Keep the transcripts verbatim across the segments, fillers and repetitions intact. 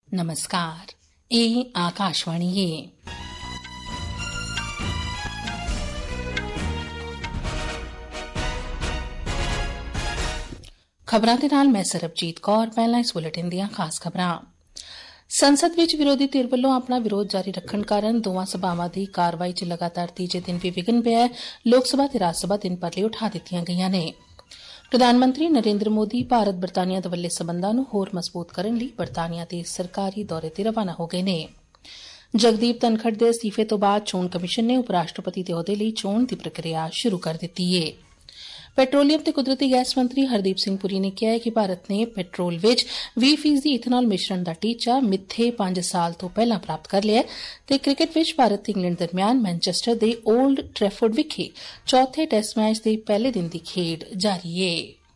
नमस्कार, ਇਹ ਆਕਾਸ਼ਵਾਣੀ ਹੈ। ਖਬਰਾਂ ਦੇ ਨਾਲ ਮੈਂ ਸਰਬਜੀਤ ਕੌਰ। ਪਹਿਲਾਂ ਇਸ ਬੁਲੇਟਿਨ ਦੀਆਂ ਖਾਸ ਖਬਰਾਂ। ਸੰਸਦ ਵਿਚ ਵਿਰੋਧੀ ਧਿਰ ਵੱਲੋਂ ਆਪਣਾ ਵਿਰੋਧ ਜਾਰੀ ਰੱਖਣ ਕਾਰਨ ਦੋਵਾਂ ਸਭਾਵਾਂ ਦੀ ਕਾਰਵਾਈ ਚ ਲਗਾਤਾਰ ਤੀਜੇ ਦਿਨ ਵੀ ਵਿਘਨ ਪਿਆ। ਲੋਕ ਸਭਾ ਤੇ ਰਾਜ ਸਭਾ ਦਿਨ ਭਰ ਲਈ ਉਠਾ ਦਿੱਤੀਆਂ ਗਈਆਂ ਨੇ। ਪ੍ਰਧਾਨ ਮੰਤਰੀ ਨਰੇਂਦਰ ਮੋਦੀ ਭਾਰਤ ਬਰਤਾਨੀਆ ਦਵੱਲੇ ਸਬੰਧਾਂ ਨੂੰ ਹੋਰ ਮਜ਼ਬੂਤ ਕਰਨ ਲਈ ਬਰਤਾਨੀਆ ਦੇ ਸਰਕਾਰੀ ਦੌਰੇ ਤੇ ਰਵਾਨਾ ਹੋ ਗਏ ਨੇ। ਜਗਦੀਪ ਧਨਖੜ ਦੇ ਅਸਤੀਫੇ ਤੋਂ ਬਾਅਦ ਚੋਣ ਕਮਿਸ਼ਨ ਨੇ ਉਪ ਰਾਸ਼ਟਰਪਤੀ ਦੇ ਅਹੁਦੇ ਲਈ ਚੋਣ ਦੀ ਪ੍ਰਕਿਰਿਆ ਸ਼ੁਰੂ ਕਰ ਦਿੱਤੀ ਏ। ਪੈਟਰੋਲੀਅਮ ਤੇ ਕੁਦਰਤੀ ਗੈਸ ਮੰਤਰੀ ਹਰਦੀਪ ਸਿੰਘ ਪੁਰੀ ਨੇ ਕਿਹਾ ਹੈ ਕਿ ਭਾਰਤ ਨੇ ਪੈਟਰੋਲ ਵਿਚ ਵੀਹ ਫੀਸਦੀ ਇਥਨੋਲ ਮਿਸ਼ਰਣ ਦਾ ਟੀਚਾ ਮਿੱਥੇ ਪੰਜ ਸਾਲ ਤੋਂ ਪਹਿਲਾਂ ਪ੍ਰਾਪਤ ਕਰ ਲਿਆ ਤੇ ਕ੍ਰਿਕਟ ਵਿਚ ਭਾਰਤ ਤੇ ਇੰਗਲੈਂਡ ਦਰਮਿਆਨ ਮੈਨਚੈਸਟਰ ਦੇ ਓਲਡ ਟ੍ਰੈਫੋਰਡ ਵਿਖੇ ਚੌਥੇ ਟੈਸਟ ਮੈਚ ਦੇ ਪਹਿਲੇ ਦਿਨ ਦੀ ਖੇਡ ਜਾਰੀ ਏ।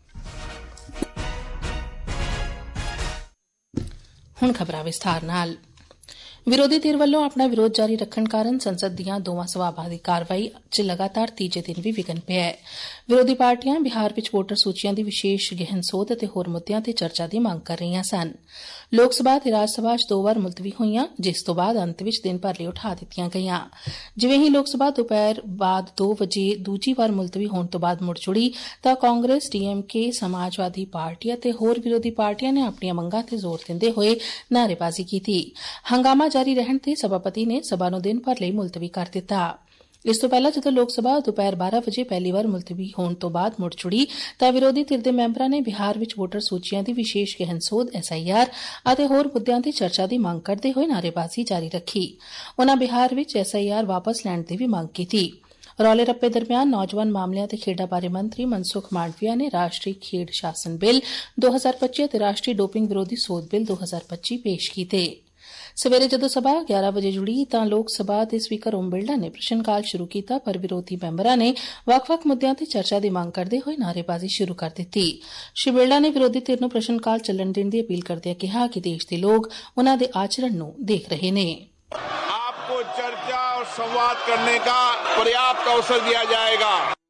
ਹੁਣ ਖਬਰਾਂ ਵਿਸਥਾਰ ਨਾਲ। ਵਿਰੋਧੀ ਧਿਰ ਵੱਲੋਂ ਆਪਣਾ ਵਿਰੋਧ ਜਾਰੀ ਰੱਖਣ ਕਾਰਨ ਸੰਸਦ ਦੀਆਂ ਦੋਵਾਂ ਸਭਾਵਾਂ ਦੀ ਕਾਰਵਾਈ ਚ ਲਗਾਤਾਰ ਤੀਜੇ ਦਿਨ ਵੀ ਵਿਘਨ ਪਿਆ ਹੈ। ਵਿਰੋਧੀ ਪਾਰਟੀਆਂ ਬਿਹਾਰ ਵਿਚ ਵੋਟਰ ਸੂਚੀਆਂ ਦੀ ਵਿਸ਼ੇਸ਼ ਗਹਿਨ ਸੋਧ ਅਤੇ ਹੋਰ ਮੁੱਦਿਆਂ ਤੇ ਚਰਚਾ ਦੀ ਮੰਗ ਕਰ ਰਹੀਆਂ ਸਨ। ਲੋਕ ਸਭਾ ਤੇ ਰਾਜ ਸਭਾ ਚ ਦੋ ਵਾਰ ਮੁਲਤਵੀ ਹੋਈਆਂ, ਜਿਸ ਤੋਂ ਬਾਅਦ ਅੰਤ ਵਿਚ ਦਿਨ ਭਰ ਲਈ ਉਠਾ ਦਿੱਤੀਆਂ ਗਈਆਂ। ਜਿਵੇਂ ਹੀ ਲੋਕ ਸਭਾ ਦੁਪਹਿਰ ਬਾਅਦ ਦੋ ਵਜੇ ਦੂਜੀ ਵਾਰ ਮੁਲਤਵੀ ਹੋਣ ਤੋਂ ਬਾਅਦ ਮੁੜ ਜੁੜੀ ਤਾਂ ਕਾਂਗਰਸ, ਡੀ ਐਮ ਕੇ, ਸਮਾਜਵਾਦੀ ਪਾਰਟੀ ਅਤੇ ਹੋਰ ਵਿਰੋਧੀ ਪਾਰਟੀਆਂ ਨੇ ਆਪਣੀਆਂ ਮੰਗਾਂ ਤੇ ਜ਼ੋਰ ਦਿੰਦੇ ਹੋਏ ਨਾਅਰੇਬਾਜ਼ੀ ਕੀਤੀ। ਹੰਗਾਮਾ ਜਾਰੀ ਰਹਿਣ ਤੇ ਸਭਾਪਤੀ ਨੇ ਸਭਾ ਨੂੰ ਦਿਨ ਭਰ ਲਈ ਮੁਲਤਵੀ ਕਰ ਦਿੱਤਾ। ਇਸ ਤੋਂ ਪਹਿਲਾਂ ਜਦੋਂ ਲੋਕ ਸਭਾ ਦੁਪਹਿਰ ਬਾਰਾਂ ਵਜੇ ਪਹਿਲੀ ਵਾਰ ਮੁਲਤਵੀ ਹੋਣ ਤੋਂ ਬਾਅਦ ਮੁੜ ਜੁੜੀ ਤਾਂ ਵਿਰੋਧੀ ਧਿਰ ਦੇ ਮੈਂਬਰਾਂ ਨੇ ਬਿਹਾਰ ਵਿਚ ਵੋਟਰ ਸੂਚੀਆਂ ਦੀ ਵਿਸ਼ੇਸ਼ ਗਹਿਨ ਸੋਧ, ਐਸ ਆਈ ਆਰ ਅਤੇ ਹੋਰ ਮੁੱਦਿਆਂ ਤੇ ਚਰਚਾ ਦੀ ਮੰਗ ਕਰਦੇ ਹੋਏ ਨਾਅਰੇਬਾਜ਼ੀ ਜਾਰੀ ਰੱਖੀ। ਉਨ੍ਹਾਂ ਬਿਹਾਰ ਵਿਚ ਐਸ ਆਈ ਆਰ ਵਾਪਸ ਲੈਣ ਦੀ ਵੀ ਮੰਗ ਕੀਤੀ। ਰੌਲੇ ਰੱਪੇ ਦਰਮਿਆਨ ਨੌਜਵਾਨ ਮਾਮਲਿਆਂ ਤੇ ਖੇਡਾਂ ਬਾਰੇ ਮੰਤਰੀ ਮਨਸੁਖ ਮਾਂਡਵੀਆ ਨੇ ਰਾਸ਼ਟਰੀ ਖੇਡ ਸ਼ਾਸਨ ਬਿੱਲ ਦੋ ਹਜ਼ਾਰ ਪੱਚੀ ਅਤੇ ਰਾਸ਼ਟਰੀ ਡੋਪਿੰਗ ਵਿਰੋਧੀ ਸੋਧ ਬਿੱਲ ਦੋ ਹਜ਼ਾਰ ਪੱਚੀ ਪੇਸ਼ ਕੀਤੇ। ਸਵੇਰੇ ਜਦੋਂ ਸਭਾ ਗਿਆਰਾਂ ਵਜੇ ਜੁੜੀ ਤਾਂ ਲੋਕ ਸਭਾ ਦੇ ਸਪੀਕਰ ਓਮ ਬਿਰਲਾ ਨੇ ਪ੍ਰਸ਼ਨ ਕਾਲ ਸ਼ੁਰੂ ਕੀਤਾ, ਪਰ ਵਿਰੋਧੀ ਮੈਂਬਰਾਂ ਨੇ ਵੱਖ-ਵੱਖ ਮੁੱਦਿਆਂ ਤੇ ਚਰਚਾ ਦੀ ਮੰਗ ਕਰਦੇ ਹੋਏ ਨਾਅਰੇਬਾਜ਼ੀ ਸ਼ੁਰੂ ਕਰ ਦਿੱਤੀ। ਸ਼੍ਰੀ ਬਿਰਲਾ ਨੇ ਵਿਰੋਧੀ ਧਿਰ ਨੂੰ ਪ੍ਰਸ਼ਨ ਕਾਲ ਚੱਲਣ ਦੇਣ ਦੀ ਅਪੀਲ ਕਰਦਿਆਂ ਕਿਹਾ ਕਿ ਦੇਸ਼ ਦੇ ਲੋਕ ਉਨ੍ਹਾਂ ਦੇ ਆਚਰਣ ਨੂੰ ਦੇਖ ਰਹੇ ਨੇ। आपको चर्चा और संवाद करने का पर्याप्त अवसर दिया जाएगा।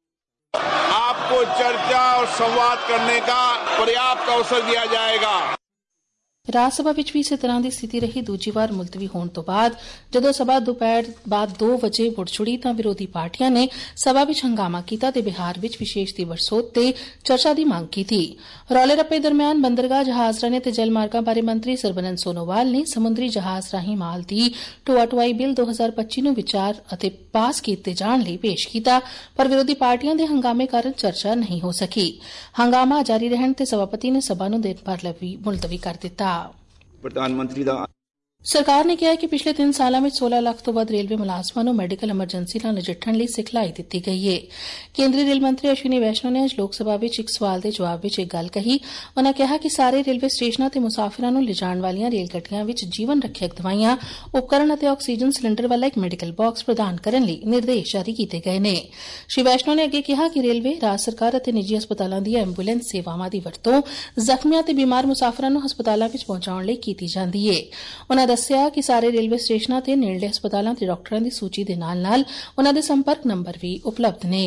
आपको चर्चा और संवाद करने का पर्याप्त अवसर दिया जाएगा। ਰਾਜ ਸਭਾ ਵਿਚ ਵੀ ਇਸੇ ਤਰ੍ਹਾਂ ਦੀ ਸਥਿਤੀ ਰਹੀ। ਦੂਜੀ ਵਾਰ ਮੁਲਤਵੀ ਹੋਣ ਤੋਂ ਬਾਅਦ ਜਦੋਂ ਸਭਾ ਦੁਪਹਿਰ ਬਾਅਦ ਦੋ ਵਜੇ ਮੁੜ ਜੁੜੀ ਤਾਂ ਵਿਰੋਧੀ ਪਾਰਟੀਆਂ ਨੇ ਸਭਾ ਵਿਚ ਹੰਗਾਮਾ ਕੀਤਾ ਤੇ ਬਿਹਾਰ ਵਿਚ ਵਿਸ਼ੇਸ਼ ਦਿਵਸ ਸੋਧ ਤੇ ਚਰਚਾ ਦੀ ਮੰਗ ਕੀਤੀ। ਰੌਲੇ ਰੱਪੇ ਦਰਮਿਆਨ ਬੰਦਰਗਾਹ ਜਹਾਜ਼ਰਾਨੀ ਤੇ ਜਲ ਮਾਰਗਾਂ ਬਾਰੇ ਮੰਤਰੀ ਸਰਬਨੰਦ ਸੋਨੋਵਾਲ ਨੇ ਸਮੁੰਦਰੀ ਜਹਾਜ਼ ਰਾਹੀਂ ਮਾਲ ਦੀ ਢੋਆ ਢੁਆਈ ਬਿੱਲ ਦੋ ਹਜ਼ਾਰ ਪੱਚੀ ਨੂੰ ਵਿਚਾਰ ਅਤੇ ਪਾਸ ਕੀਤੇ ਜਾਣ ਲਈ ਪੇਸ਼ ਕੀਤਾ, ਪਰ ਵਿਰੋਧੀ ਪਾਰਟੀਆਂ ਦੇ ਹੰਗਾਮੇ ਕਾਰਨ ਚਰਚਾ ਨਹੀਂ ਹੋ ਸਕੀ। ਹੰਗਾਮਾ ਜਾਰੀ ਰਹਿਣ ਤੇ ਸਭਾਪਤੀ ਨੇ ਸਭਾ ਨੂੰ ਦਿਨ ਭਰ ਲਈ ਮੁਲਤਵੀ ਕਰ ਦਿੱਤਾ। ਪ੍ਰਧਾਨ ਮੰਤਰੀ ਦਾ ਸਰਕਾਰ ਨੇ ਕਿਹਾ ਹੈ ਕਿ ਪਿਛਲੇ ਤਿੰਨ ਸਾਲਾਂ ਵਿੱਚ ਸੋਲਾਂ ਲੱਖ ਤੋਂ ਵੱਧ ਰੇਲਵੇ ਮੁਲਾਜ਼ਮਾਂ ਨੂੰ ਮੈਡੀਕਲ ਐਮਰਜੈਂਸੀ ਨਾਲ ਨਜਿੱਠਣ ਲਈ ਸਿਖਲਾਈ ਦਿੱਤੀ ਗਈ ਹੈ। ਕੇਂਦਰੀ ਰੇਲ ਮੰਤਰੀ ਅਸ਼ਵਨੀ ਵੈਸ਼ਨੋ ਨੇ ਅੱਜ ਲੋਕ ਸਭਾ ਵਿੱਚ ਇੱਕ ਸਵਾਲ ਦੇ ਜਵਾਬ ਵਿੱਚ ਇਹ ਗੱਲ ਕਹੀ। ਉਨ੍ਹਾਂ ਕਿਹਾ ਕਿ ਸਾਰੇ ਰੇਲਵੇ ਸਟੇਸ਼ਨਾਂ ਤੇ ਮੁਸਾਫਿਰਾਂ ਨੂੰ ਲਿਜਾਣ ਵਾਲੀਆਂ ਰੇਲ ਗੱਡੀਆਂ ਵਿੱਚ ਜੀਵਨ ਰੱਖਿਅਕ ਦਵਾਈਆਂ, ਉਪਕਰਨ ਅਤੇ ਆਕਸੀਜਨ ਸਿਲੰਡਰ ਵਾਲਾ ਇੱਕ ਮੈਡੀਕਲ ਬਾਕਸ ਪ੍ਰਦਾਨ ਕਰਨ ਲਈ ਨਿਰਦੇਸ਼ ਜਾਰੀ ਕੀਤੇ ਗਏ ਨੇ। ਸ਼੍ਰੀ ਵੈਸ਼ਨੋ ਨੇ ਅੱਗੇ ਕਿਹਾ ਕਿ ਰੇਲਵੇ, ਰਾਜ ਸਰਕਾਰ ਅਤੇ ਨਿੱਜੀ ਹਸਪਤਾਲਾਂ ਦੀਆਂ ਐਂਬੂਲੈਂਸ ਸੇਵਾਵਾਂ ਦੀ ਵਰਤੋਂ ਜ਼ਖਮੀਆਂ ਤੇ ਬੀਮਾਰ ਮੁਸਾਫਿਰਾਂ ਨੂੰ ਹਸਪਤਾਲਾਂ ਵਿੱਚ ਪਹੁੰਚਾਉਣ ਲਈ ਕੀਤੀ ਜਾਂਦੀ ਹੈ। ਉਨ੍ਹਾਂ ਦੱਸਿਆ ਕਿ ਸਾਰੇ ਰੇਲਵੇ ਸਟੇਸ਼ਨਾਂ ਤੇ ਨੇੜਲੇ ਹਸਪਤਾਲਾਂ ਤੇ ਡਾਕਟਰਾਂ ਦੀ ਸੂਚੀ ਦੇ ਨਾਲ-ਨਾਲ ਉਨ੍ਹਾਂ ਦੇ ਸੰਪਰਕ ਨੰਬਰ ਵੀ ਉਪਲਬਧ ਨੇ।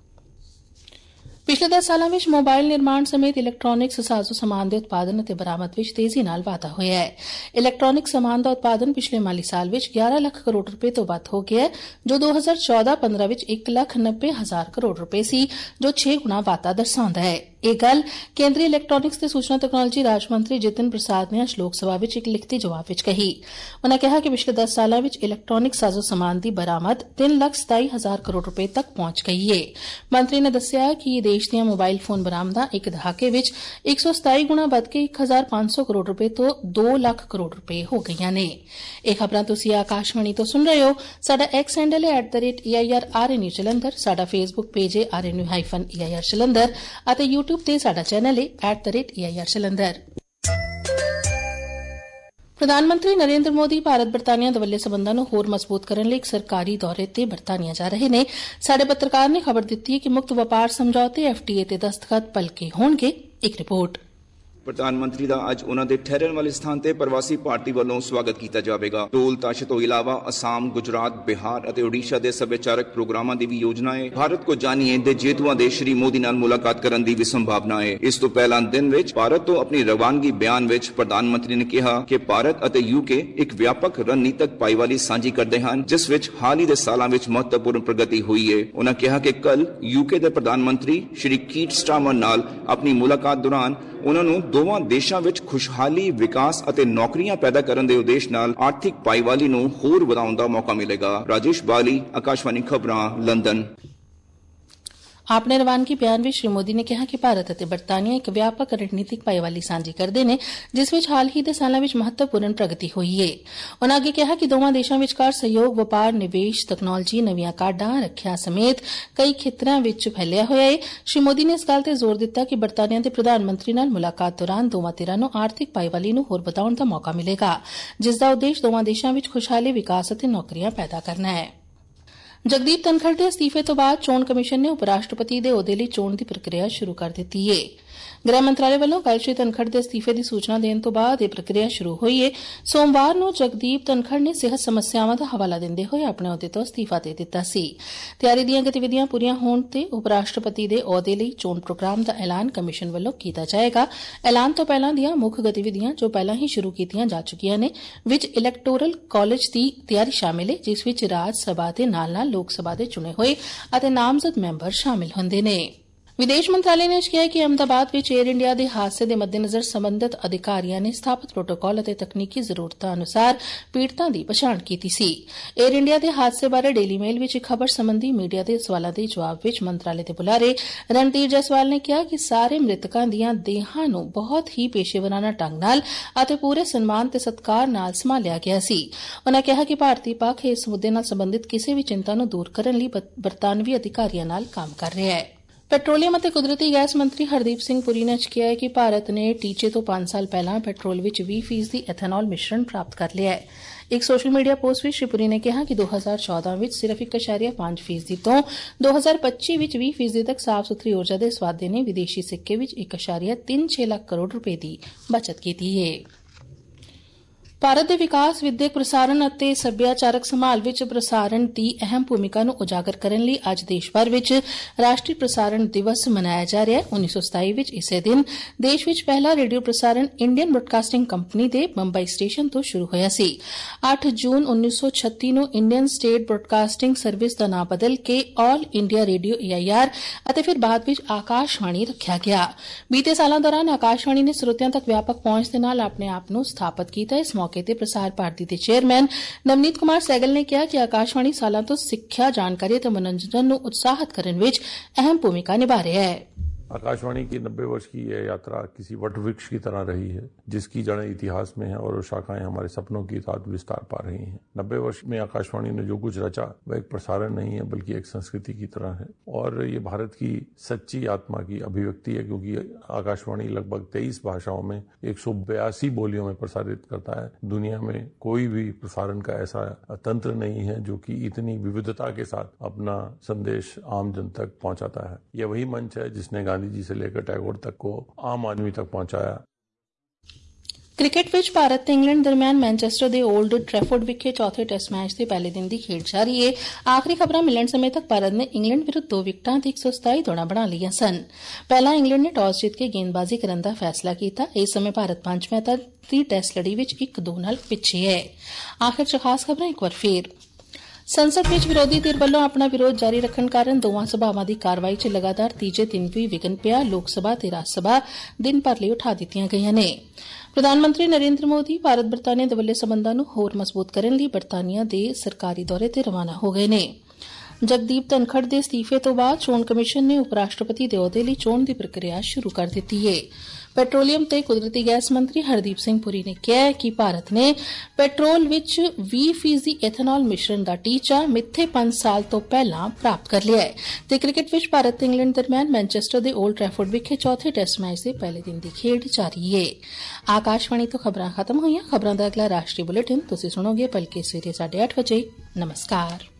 ਪਿਛਲੇ ਦਸ ਸਾਲਾਂ ਵਿੱਚ ਮੋਬਾਈਲ ਨਿਰਮਾਣ ਸਮੇਤ ਇਲੈਕਟ੍ਰਾਨਿਕਸ ਸਾਜ਼ੋ ਸਮਾਨ ਦੇ ਉਤਪਾਦਨ ਅਤੇ ਬਰਾਮਦ ਵਿੱਚ ਤੇਜ਼ੀ ਨਾਲ ਵਾਧਾ ਹੋਇਆ ਹੈ। ਇਲੈਕਟ੍ਰਾਨਿਕ ਸਮਾਨ ਦਾ ਉਤਪਾਦਨ ਪਿਛਲੇ ਮਾਲੀ ਸਾਲ ਵਿੱਚ ਗਿਆਰਾਂ ਲੱਖ ਕਰੋੜ ਰੁਪਏ ਤੋਂ ਵੱਧ ਹੋ ਗਿਆ ਹੈ, ਜੋ ਦੋ ਹਜ਼ਾਰ ਚੌਦਾਂ ਪੰਦਰਾਂ ਵਿੱਚ ਇੱਕ ਲੱਖ ਨੱਬੇ ਹਜ਼ਾਰ ਕਰੋੜ ਰੁਪਏ ਸੀ, ਜੋ ਛੇ ਗੁਣਾ ਵਾਧਾ ਦਰਸਾਉਂਦਾ ਹੈ। ਇਹ ਗੱਲ ਕੇਂਦਰੀ ਇਲੈਕਟ੍ਰਾਨਿਕਸ ਤੇ ਸੂਚਨਾ ਤਕਨਾਲੋਜੀ ਰਾਜ ਮੰਤਰੀ ਜਿਤਨ ਪ੍ਰਸਾਦ ਨੇ ਅੱਜ ਲੋਕ ਸਭਾ ਵਿੱਚ ਇੱਕ ਲਿਖਤੀ ਜਵਾਬ ਵਿੱਚ ਕਹੀ। ਉਨ੍ਹਾਂ ਕਿਹਾ ਕਿ ਪਿਛਲੇ ਦਸ ਸਾਲਾਂ ਵਿੱਚ ਇਲੈਕਟ੍ਰਾਨਿਕ ਸਾਜ਼ੋ ਸਮਾਨ ਦੀ ਬਰਾਮਦ ਤਿੰਨ ਲੱਖ ਸਤਾਈ ਹਜ਼ਾਰ ਕਰੋੜ ਰੁਪਏ ਤੱਕ ਪਹੁੰਚ ਗਈ ਹੈ। ਮੰਤਰੀ ਨੇ ਦੱਸਿਆ ਕਿ ਦੇਸ਼ ਦੀਆਂ ਮੋਬਾਈਲ ਫੋਨ ਬਰਾਮਦਾਂ ਇੱਕ ਦਹਾਕੇ ਵਿੱਚ ਇੱਕ ਸੌ ਸਤਾਈ ਗੁਣਾ ਵੱਧ ਕੇ ਇੱਕ ਹਜ਼ਾਰ ਪੰਜ ਸੌ ਕਰੋੜ ਰੁਪਏ ਤੋਂ ਦੋ ਲੱਖ ਕਰੋੜ ਰੁਪਏ ਹੋ ਗਈਆਂ ਨੇ। ਇਹ ਖਬਰਾਂ ਤੁਸੀਂ ਆਕਾਸ਼ਵਾਣੀ ਤੋਂ ਸੁਣ ਰਹੇ ਹੋ। ਸਾਡਾ ਐਕਸ ਹੈਂਡਲ ਹੈ at the rate A I R R N U Jalandhar, ਸਾਡਾ ਫੇਸਬੁੱਕ ਪੇਜ ਹੈ R N U hyphen A I R Jalandhar ਅਤੇ ਯੂਟਿਊਬ ਤੇ ਸਾਡਾ ਚੈਨਲ ਹੈ at the rate A I R Jalandhar. ਪ੍ਰਧਾਨ ਮੰਤਰੀ ਨਰੇਂਦਰ ਮੋਦੀ ਭਾਰਤ ਬਰਤਾਨੀਆ ਦਵੱਲੇ ਸਬੰਧਾਂ ਨੂੰ ਹੋਰ ਮਜ਼ਬੂਤ ਕਰਨ ਲਈ ਇੱਕ ਸਰਕਾਰੀ ਦੌਰੇ ਤੇ ਬਰਤਾਨੀਆ ਜਾ ਰਹੇ ਨੇ। ਸਾਡੇ ਪੱਤਰਕਾਰ ਨੇ ਖਬਰ ਦਿੱਤੀ ਹੈ ਕਿ ਮੁਕਤ ਵਪਾਰ ਸਮਝੌਤੇ ਐਫ ਟੀ ਏ ਤੇ ਦਸਤਖਤ ਭਲਕੇ ਹੋਣਗੇ। ਇੱਕ ਰਿਪੋਰਟ। ਪ੍ਰਧਾਨ ਮੰਤਰੀ ਦਾ ਅੱਜ ਉਹਨਾਂ ਦੇ ਠਹਿਰਨ ਵਾਲੇ ਸਥਾਨ ਤੇ ਪ੍ਰਵਾਸੀ ਭਾਰਤੀ ਵੱਲੋਂ ਸਵਾਗਤ ਕੀਤਾ ਜਾਵੇਗਾ। ਟੋਲ ਤਾਸ਼ੇ ਤੋਂ ਇਲਾਵਾ ਅਸਾਮ, ਗੁਜਰਾਤ, ਬਿਹਾਰ ਅਤੇ ਓਡੀਸ਼ਾ ਦੇ ਸੱਭਿਆਚਾਰਕ ਪ੍ਰੋਗਰਾਮਾਂ ਦੀ ਵੀ ਯੋਜਨਾ ਹੈ। ਭਾਰਤ ਕੋ ਜਾਣੀਏ ਦੇ ਜੇਤੂਆਂ ਦੇ ਸ਼੍ਰੀ ਮੋਦੀ ਨਾਲ ਮੁਲਾਕਾਤ ਕਰਨ ਦੀ ਵੀ ਸੰਭਾਵਨਾ ਹੈ। ਇਸ ਤੋਂ ਪਹਿਲਾਂ ਦਿਨ ਵਿੱਚ ਭਾਰਤ ਤੋਂ ਆਪਣੀ ਰਵਾਨਗੀ ਬਿਆਨ ਵਿੱਚ ਪ੍ਰਧਾਨ ਮੰਤਰੀ ਨੇ ਕਿਹਾ ਕਿ ਭਾਰਤ ਅਤੇ ਯੂਕੇ ਇੱਕ ਵਿਆਪਕ ਰਣਨੀਤਕ ਭਾਈਵਾਲੀ ਸਾਂਝੀ ਕਰਦੇ ਹਨ, ਜਿਸ ਵਿੱਚ ਹਾਲ ਹੀ ਦੇ ਸਾਲਾਂ ਵਿੱਚ ਮਹੱਤਵਪੂਰਨ ਪ੍ਰਗਤੀ ਹੋਈ ਹੈ। ਉਹਨਾਂ ਕਿਹਾ ਕਿ ਕੱਲ ਯੂਕੇ ਦੇ ਪ੍ਰਧਾਨ ਮੰਤਰੀ ਸ਼੍ਰੀ ਕੀਟ ਸਟਾਰਮਰ ਨਾਲ ਆਪਣੀ ਮੁਲਾਕਾਤ ਦੌਰਾਨ ਉਹਨਾਂ ਨੂੰ ਦੋਵਾਂ ਦੇਸ਼ਾਂ ਵਿੱਚ ਖੁਸ਼ਹਾਲੀ, ਵਿਕਾਸ ਅਤੇ ਨੌਕਰੀਆਂ ਪੈਦਾ ਕਰਨ ਦੇ ਉਦੇਸ਼ ਨਾਲ ਆਰਥਿਕ ਭਾਈਵਾਲੀ ਨੂੰ ਹੋਰ ਵਧਾਉਣ ਦਾ ਮੌਕਾ ਮਿਲੇਗਾ। ਰਾਜੇਸ਼ ਬਾਲੀ, ਆਕਾਸ਼ਵਾਣੀ ਖਬਰਾਂ, ਲੰਡਨ। ਆਪਣੇ ਰਵਾਨਗੀ ਬਿਆਨ ਵਿੱਚ ਸ਼੍ਰੀ ਮੋਦੀ ਨੇ ਕਿਹਾ ਕਿ ਭਾਰਤ ਅਤੇ ਬਰਤਾਨੀਆ ਇੱਕ ਵਿਆਪਕ ਰਣਨੀਤਿਕ ਭਾਈਵਾਲੀ ਸਾਂਝੀ ਕਰਦੇ ਨੇ, ਜਿਸ ਵਿੱਚ ਹਾਲ ਹੀ ਦੇ ਸਾਲਾਂ ਵਿੱਚ ਮਹੱਤਵਪੂਰਨ ਪ੍ਰਗਤੀ ਹੋਈ ਹੈ। ਉਨ੍ਹਾਂ ਅੱਗੇ ਕਿਹਾ ਕਿ ਦੋਵਾਂ ਦੇਸ਼ਾਂ ਵਿਚਕਾਰ ਸਹਿਯੋਗ ਵਪਾਰ, ਨਿਵੇਸ਼, ਤਕਨਾਲੋਜੀ, ਨਵੀਆਂ ਕਾਢਾਂ, ਰੱਖਿਆ ਸਮੇਤ ਕਈ ਖੇਤਰਾਂ ਵਿੱਚ ਫੈਲਿਆ ਹੋਇਆ ਹੈ। ਸ਼੍ਰੀ ਮੋਦੀ ਨੇ ਇਸ ਗੱਲ ਤੇ ਜ਼ੋਰ ਦਿੱਤਾ ਕਿ ਬਰਤਾਨੀਆ ਦੇ ਪ੍ਰਧਾਨ ਮੰਤਰੀ ਨਾਲ ਮੁਲਾਕਾਤ ਦੌਰਾਨ ਦੋਵਾਂ ਧਿਰਾਂ ਨੂੰ ਆਰਥਿਕ ਭਾਈਵਾਲੀ ਨੂੰ ਹੋਰ ਵਧਾਉਣ ਦਾ ਮੌਕਾ ਮਿਲੇਗਾ, ਜਿਸ ਦਾ ਉਦੇਸ਼ ਦੋਵਾਂ ਦੇਸ਼ਾਂ ਵਿੱਚ ਖੁਸ਼ਹਾਲੀ, ਵਿਕਾਸ ਅਤੇ ਨੌਕਰੀਆਂ ਪੈਦਾ ਕਰਨਾ ਹੈ। ਜਗਦੀਪ ਧਨਖੜ ਦੇ ਅਸਤੀਫੇ ਤੋਂ ਬਾਅਦ ਚੋਣ ਕਮਿਸ਼ਨ ਨੇ ਉਪ ਰਾਸ਼ਟਰਪਤੀ ਦੇ ਅਹੁਦੇ ਲਈ ਚੋਣ ਦੀ ਪ੍ਰਕਿਰਿਆ ਸ਼ੁਰੂ ਕਰ ਦਿੱਤੀ ਹੈ। ਗ੍ਰਹਿ ਮੰਤਰਾਲੇ ਵੱਲੋਂ ਕੱਲ੍ਹ ਸ਼੍ਰੀ ਧਨਖੜ ਦੇ ਅਸਤੀਫੇ ਦੀ ਸੂਚਨਾ ਦੇਣ ਤੋਂ ਬਾਅਦ ਇਹ ਪ੍ਰਕਿਰਿਆ ਸ਼ੁਰੂ ਹੋਈ ਹੈ। ਸੋਮਵਾਰ ਨੂੰ ਜਗਦੀਪ ਧਨਖੜ ਨੇ ਸਿਹਤ ਸਮੱਸਿਆਵਾਂ ਦਾ ਹਵਾਲਾ ਦਿੰਦੇ ਹੋਏ ਆਪਣੇ ਅਹੁਦੇ ਤੋਂ ਅਸਤੀਫਾ ਦੇ ਦਿੱਤਾ ਸੀ। ਤਿਆਰੀ ਦੀਆਂ ਗਤੀਵਿਧੀਆਂ ਪੂਰੀਆਂ ਹੋਣ ਤੇ ਉਪ ਰਾਸ਼ਟਰਪਤੀ ਦੇ ਅਹੁਦੇ ਲਈ ਚੋਣ ਪ੍ਰੋਗਰਾਮ ਦਾ ਐਲਾਨ ਕਮਿਸ਼ਨ ਵੱਲੋਂ ਕੀਤਾ ਜਾਏਗਾ। ਐਲਾਨ ਤੋਂ ਪਹਿਲਾਂ ਦੀਆਂ ਮੁੱਖ ਗਤੀਵਿਧੀਆਂ ਜੋ ਪਹਿਲਾਂ ਹੀ ਸ਼ੁਰੂ ਕੀਤੀਆਂ ਜਾ ਚੁੱਕੀਆਂ ਨੇ, ਵਿੱਚ ਇਲੈਕਟੋਰਲ ਕਾਲਜ ਦੀ ਤਿਆਰੀ ਸ਼ਾਮਿਲ ਹੈ, ਜਿਸ ਵਿੱਚ ਰਾਜ ਸਭਾ ਦੇ ਨਾਲ-ਨਾਲ ਲੋਕ ਸਭਾ ਦੇ ਚੁਣੇ ਹੋਏ ਅਤੇ ਨਾਮਜ਼ਦ ਮੈਂਬਰ ਸ਼ਾਮਿਲ ਹੁੰਦੇ ਨੇ। ਵਿਦੇਸ਼ ਮੰਤਰਾਲੇ ਨੇ ਕਿਹਾ ਕਿ ਅਹਿਮਦਾਬਾਦ ਵਿੱਚ ਏਅਰ ਇੰਡੀਆ ਦੇ ਹਾਦਸੇ ਦੇ ਮੱਦੇਨਜ਼ਰ ਸਬੰਧਤ ਅਧਿਕਾਰੀਆਂ ਨੇ ਸਥਾਪਿਤ ਪ੍ਰੋਟੋਕਾਲ ਅਤੇ ਤਕਨੀਕੀ ਜ਼ਰੂਰਤਾਂ ਅਨੁਸਾਰ ਪੀੜਤਾਂ ਦੀ ਪਛਾਣ ਕੀਤੀ ਸੀ। ਏਅਰ ਇੰਡੀਆ ਦੇ ਹਾਦਸੇ ਬਾਰੇ ਡੇਲੀ ਮੇਲ ਵਿੱਚ ਇੱਕ ਖਬਰ ਸੰਬੰਧੀ ਮੀਡੀਆ ਦੇ ਸਵਾਲਾਂ ਦੇ ਜਵਾਬ ਵਿੱਚ ਮੰਤਰਾਲੇ ਦੇ ਬੁਲਾਰੇ ਰਣਧੀਰ ਜੈਸਵਾਲ ਨੇ ਕਿਹਾ ਕਿ ਸਾਰੇ ਮ੍ਰਿਤਕਾਂ ਦੀਆਂ ਦੇਹਾਂ ਨੂੰ ਬਹੁਤ ਹੀ ਪੇਸ਼ੇਵਰਾਨਾ ਢੰਗ ਨਾਲ ਅਤੇ ਪੂਰੇ ਸਨਮਾਨ ਤੇ ਸਤਿਕਾਰ ਨਾਲ ਸੰਭਾਲਿਆ ਗਿਆ ਸੀ। ਉਨ੍ਹਾਂ ਕਿਹਾ ਕਿ ਭਾਰਤੀ ਪੱਖ ਇਸ ਮੁੱਦੇ ਨਾਲ ਸੰਬੰਧਿਤ ਕਿਸੇ ਵੀ ਚਿੰਤਾ ਨੂੰ ਦੂਰ ਕਰਨ ਲਈ ਬਰਤਾਨਵੀ ਅਧਿਕਾਰੀਆਂ ਨਾਲ ਕੰਮ ਕਰ ਰਿਹਾ ਹੈ। ਪੈਟਰੋਲੀਅਮ ਅਤੇ ਕੁਦਰਤੀ ਗੈਸ ਮੰਤਰੀ ਹਰਦੀਪ ਸਿੰਘ ਪੁਰੀ ਨੇ ਕਿਹਾ ਹੈ ਕਿ ਭਾਰਤ ਨੇ ਟੀਚੇ ਤੋਂ ਪੰਜ ਸਾਲ ਪਹਿਲਾਂ ਪੈਟਰੋਲ ਵਿੱਚ ਵੀਹ ਫੀਸਦੀ ਐਥੇਨੋਲ ਮਿਸ਼ਰਣ ਪ੍ਰਾਪਤ ਕਰ ਲਿਆ ਹੈ। ਇੱਕ ਸੋਸ਼ਲ ਮੀਡੀਆ ਪੋਸਟ ਵਿੱਚ ਸ਼੍ਰੀ ਪੁਰੀ ਨੇ ਕਿਹਾ ਕਿ ਦੋ ਹਜ਼ਾਰ ਚੌਦਾਂ ਵਿੱਚ ਸਿਰਫ ਇੱਕ ਦਸ਼ਮਲਵ ਪੰਜ ਫੀਸਦੀ ਤੋਂ ਦੋ ਹਜ਼ਾਰ ਪੱਚੀ ਵਿੱਚ ਵੀਹ ਫੀਸਦੀ ਤੱਕ ਸਾਫ਼ ਸੁਥਰੀ ਊਰਜਾ ਦੇ ਸਵਾਦੇ ਨੇ ਵਿਦੇਸ਼ੀ ਸਿੱਕੇ ਵਿੱਚ ਇੱਕ ਦਸ਼ਮਲਵ ਤਿੰਨ ਛੇ ਲੱਖ ਕਰੋੜ ਰੁਪਏ ਦੀ ਬਚਤ ਕੀਤੀ ਹੈ। ਭਾਰਤ ਦੇ ਵਿਕਾਸ, ਵਿਦਿਅਕ ਪ੍ਰਸਾਰਣ ਅਤੇ ਸੱਭਿਆਚਾਰਕ ਸੰਭਾਲ ਵਿੱਚ ਪ੍ਰਸਾਰਣ ਦੀ ਅਹਿਮ ਭੂਮਿਕਾ ਨੂੰ ਉਜਾਗਰ ਕਰਨ ਲਈ ਅੱਜ ਦੇਸ਼ ਭਰ ਵਿੱਚ ਰਾਸ਼ਟਰੀ ਪ੍ਰਸਾਰਣ ਦਿਵਸ ਮਨਾਇਆ ਜਾ ਰਿਹਾ ਹੈ। ਉੱਨੀ ਸੌ ਸਤਾਈ ਵਿੱਚ ਇਸੇ ਦਿਨ ਦੇਸ਼ ਵਿੱਚ ਪਹਿਲਾ ਰੇਡੀਓ ਪ੍ਰਸਾਰਣ ਇੰਡੀਅਨ ਬ੍ਰਾਡਕਾਸਟਿੰਗ ਕੰਪਨੀ ਦੇ ਬੰਬਈ ਸਟੇਸ਼ਨ ਤੋਂ ਸ਼ੁਰੂ ਹੋਇਆ ਸੀ। ਅੱਠ ਜੂਨ ਉੱਨੀ ਸੌ ਛੱਤੀ ਨੂੰ ਇੰਡੀਅਨ ਸਟੇਟ ਬ੍ਰਾਡਕਾਸਟਿੰਗ ਸਰਵਿਸ ਦਾ ਨਾਂ ਬਦਲ ਕੇ All India Radio A I R ਅਤੇ ਫਿਰ ਬਾਅਦ ਵਿੱਚ ਆਕਾਸ਼ਵਾਣੀ ਰੱਖਿਆ ਗਿਆ। ਬੀਤੇ ਸਾਲਾਂ ਦੌਰਾਨ ਆਕਾਸ਼ਵਾਣੀ ਨੇ ਸਰੋਤਿਆਂ ਤੱਕ ਵਿਆਪਕ ਪਹੁੰਚ ਦੇ ਨਾਲ ਆਪਣੇ ਆਪ ਨੂੰ ਸਥਾਪਿਤ ਕੀਤਾ। ਇਸ ਮੌਕੇ ਤੇ ਪ੍ਰਸਾਰ ਭਾਰਤੀ ਦੇ ਚੇਅਰਮੈਨ ਨਵਨੀਤ ਕੁਮਾਰ ਸਹਿਗਲ ਨੇ ਕਿਹਾ ਕਿ ਆਕਾਸ਼ਵਾਣੀ ਸਾਲਾਂ ਤੋਂ ਸਿੱਖਿਆ, ਜਾਣਕਾਰੀ ਅਤੇ ਮਨੋਰੰਜਨ ਨੂੰ ਉਤਸ਼ਾਹਿਤ ਕਰਨ ਵਿੱਚ अहम भूमिका निभा रहा है। आकाशवाणी की नब्बे वर्ष की यह यात्रा किसी वट वृक्ष की तरह रही है, जिसकी जड़ें इतिहास में हैं और शाखाएं हमारे सपनों की तरह विस्तार पा रही हैं। नब्बे वर्ष में आकाशवाणी ने जो कुछ रचा वह एक प्रसारण नहीं है बल्कि एक संस्कृति की तरह है और ये भारत की सच्ची आत्मा की अभिव्यक्ति है, क्योंकि आकाशवाणी लगभग तेईस भाषाओं में एक सौ बयासी बोलियों में प्रसारित करता है। दुनिया में कोई भी प्रसारण का ऐसा तंत्र नहीं है जो कि इतनी विविधता के साथ अपना संदेश आम जन तक पहुंचाता है। यह वही मंच है जिसने गांधी जी से लेकर टैगोर तक को आम आदमी तक पहुंचाया। ਕ੍ਰਿਕਟ ਵਿੱਚ ਭਾਰਤ ਤੇ ਇੰਗਲੈਂਡ ਦਰਮਿਆਨ ਮੈਨਚੈਸਟਰ ਦੇ ਓਲਡ ਟ੍ਰੈਫੋਰਡ ਵਿਖੇ ਚੌਥੇ ਟੈਸਟ ਮੈਚ ਦੇ ਪਹਿਲੇ ਦਿਨ ਦੀ ਖੇਡ ਜਾਰੀ ਹੈ। ਆਖਰੀ ਖਬਰਾਂ ਮਿਲਣ ਸਮੇਂ ਤੱਕ ਭਾਰਤ ਨੇ ਇੰਗਲੈਂਡ ਵਿਰੁੱਧ ਦੋ ਵਿਕਟਾਂ ਤੇ ਇੱਕ ਸੌ ਸਤਾਈ ਦੌੜਾਂ ਬਣਾ ਲਈਆਂ ਸਨ। ਪਹਿਲਾਂ ਇੰਗਲੈਂਡ ਨੇ ਟਾਸ ਜਿੱਤ ਕੇ ਗੇਂਦਬਾਜ਼ੀ ਕਰਨ ਦਾ ਫੈਸਲਾ ਕੀਤਾ। ਇਸ ਸਮੇਂ ਭਾਰਤ ਪੰਜ ਮੈਚਾਂ ਦੀ ਟੈਸਟ ਲੜੀ ਵਿੱਚ ਇੱਕ ਦੋ ਨਾਲ ਪਿੱਛੇ ਹੈ। ਆਖਿਰ ਚ ਖਾਸ ਖਬਰਾਂ ਇੱਕ ਵਾਰ ਫੇਰ। ਸੰਸਦ ਵਿੱਚ ਵਿਰੋਧੀ ਧਿਰ ਵੱਲੋਂ ਆਪਣਾ ਵਿਰੋਧ ਜਾਰੀ ਰੱਖਣ ਕਾਰਨ ਦੋਵਾਂ ਸਭਾਵਾਂ ਦੀ ਕਾਰਵਾਈ ਚ ਲਗਾਤਾਰ ਤੀਜੇ ਦਿਨ ਵੀ ਵਿਘਨ ਪਿਆ। ਲੋਕ ਸਭਾ ਤੇ ਰਾਜ ਸਭਾ ਦਿਨ ਭਰ ਲਈ ਉਠਾ ਦਿੱਤੀਆਂ ਗਈਆਂ ਨੇ। ਪ੍ਰਧਾਨ ਮੰਤਰੀ ਨਰਿੰਦਰ ਮੋਦੀ ਭਾਰਤ ਬਰਤਾਨੀਆ ਦੇ ਵੱਲੇ ਸਬੰਧਾਂ ਨੂੰ ਹੋਰ ਮਜ਼ਬੂਤ ਕਰਨ ਲਈ ਬਰਤਾਨੀਆ ਦੇ ਸਰਕਾਰੀ ਦੌਰੇ ਤੇ ਰਵਾਨਾ ਹੋ ਗਏ ਨੇ। ਜਗਦੀਪ ਧਨਖੜ ਦੇ ਅਸਤੀਫੇ ਤੋਂ ਬਾਅਦ ਚੋਣ ਕਮਿਸ਼ਨ ਨੇ ਉਪ ਰਾਸ਼ਟਰਪਤੀ ਦੇ ਅਹੁਦੇ ਲਈ ਚੋਣ ਦੀ ਪ੍ਰਕਿਰਿਆ ਸ਼ੁਰੂ ਕਰ ਦਿੱਤੀ ਹੈ। ਪੈਟਰੋਲੀਅਮ ਤੇ ਕੁਦਰਤੀ ਗੈਸ ਮੰਤਰੀ ਹਰਦੀਪ ਸਿੰਘ ਪੁਰੀ ਨੇ ਕਿਹਾ ਕਿ ਭਾਰਤ ਨੇ ਪੈਟਰੋਲ ਵਿੱਚ ਵੀਹ ਫੀਸਦੀ ਐਥੇਨੋਲ ਮਿਸ਼ਰਣ ਦਾ ਟੀਚਾ ਮਿੱਥੇ ਪੰਜ ਸਾਲ ਤੋਂ ਪਹਿਲਾਂ ਪ੍ਰਾਪਤ ਕਰ ਲਿਆ ਹੈ ਤੇ ਕ੍ਰਿਕਟ ਵਿੱਚ ਭਾਰਤ ਤੇ ਇੰਗਲੈਂਡ ਦਰਮਿਆਨ ਮੈਨਚੈਸਟਰ ਦੇ ਓਲਡ ਟ੍ਰੈਫੋਰਡ ਵਿਖੇ ਚੌਥੇ ਟੈਸਟ ਮੈਚ ਦੇ ਪਹਿਲੇ ਦਿਨ ਦੀ ਖੇਡ ਜਾਰੀ ਹੈ। ਆਕਾਸ਼ਵਾਣੀ ਤੋਂ ਖਬਰਾਂ ਖਤਮ ਹੋਈਆਂ। ਖਬਰਾਂ ਦਾ ਅਗਲਾ ਰਾਸ਼ਟਰੀ ਬੁਲੇਟਿਨ ਤੁਸੀਂ ਸੁਣੋਗੇ ਭਲਕੇ ਸਵੇਰੇ ਸਾਢੇ ਅੱਠ ਵਜੇ। ਨਮਸਕਾਰ।